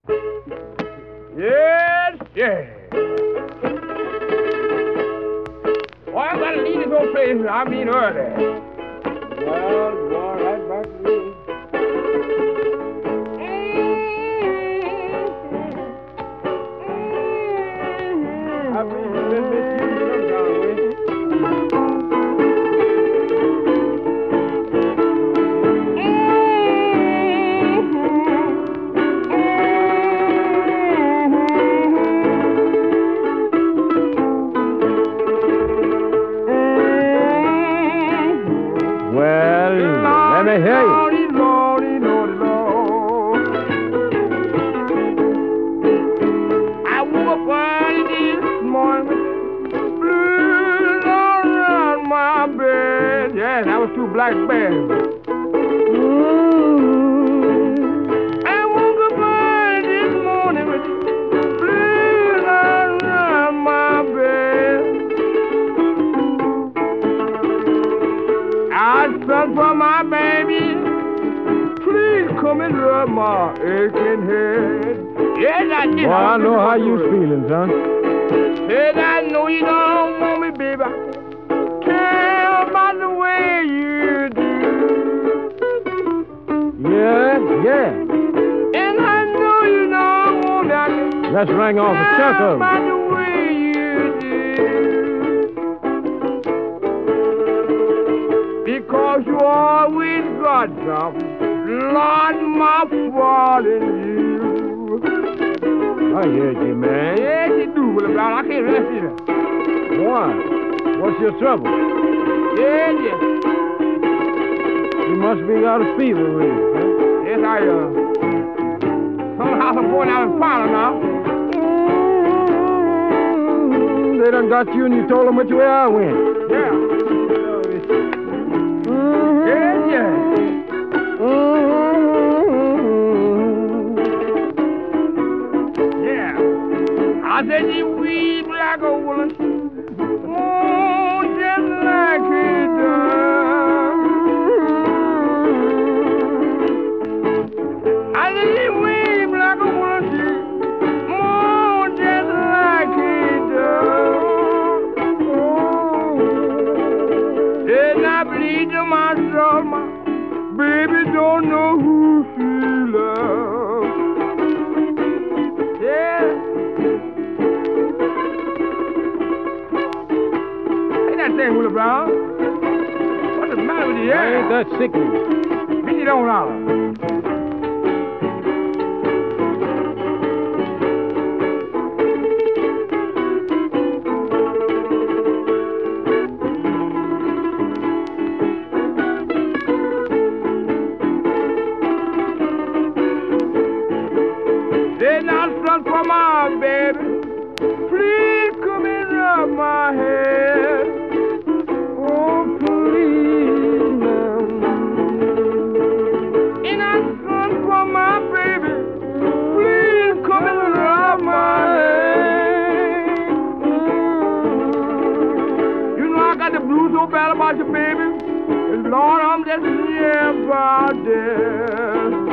Yes, yes. Oh, I gotta leave this old place. I mean early. Well, you all right back to me. I believe you been misused some kind of way. Well, let me hear you. I woke up early this morning with blues all around my bed. Yes, I was too black bad. I woke up early this morning with blues all around my bed. I sung for my baby. Please come and rub my aching head. Yes, I did. Well, I know how you feeling, son. Said I know you don't want me, baby. Care about the way you do. Yeah. And I know you don't want me. I can Let's ring off a chunk care of about them. the way you do. Because you always got something. Lord, my fault in you. I hear you, man. Yes, you do, Willie Brown. I can't rest either. Why? What's your trouble? Yes. You must be got a fever with you, huh? Yes, I, somehow I'm going out and find now. They done got you and you told them which way I went. Yeah. Yes. Yeah. I said you weed like a woman. Oh, just like he does. I said you weed like a woman. Oh, just like he does. Oh. And I believe to myself, my baby don't know who she loves. Yeah. Ain't that thing, Willie Brown? What's the matter with you? I ain't that sickly. Beat it on out. Then I sung for my baby. Please come and rub my head. Oh, please, now. And I sung for my baby. Please come and rub my head. You know I got the blues so bad about you, baby. And Lord, I'm just here about this.